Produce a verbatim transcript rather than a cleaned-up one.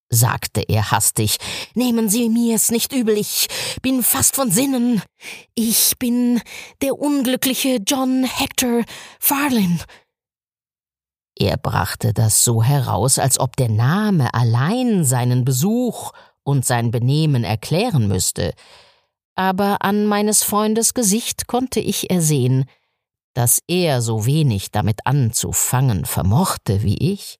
sagte er hastig, »nehmen Sie mir's nicht übel, ich bin fast von Sinnen. Ich bin der unglückliche John Hector Farlin.« Er brachte das so heraus, als ob der Name allein seinen Besuch und sein Benehmen erklären müsste, aber an meines Freundes Gesicht konnte ich ersehen, dass er so wenig damit anzufangen vermochte wie ich.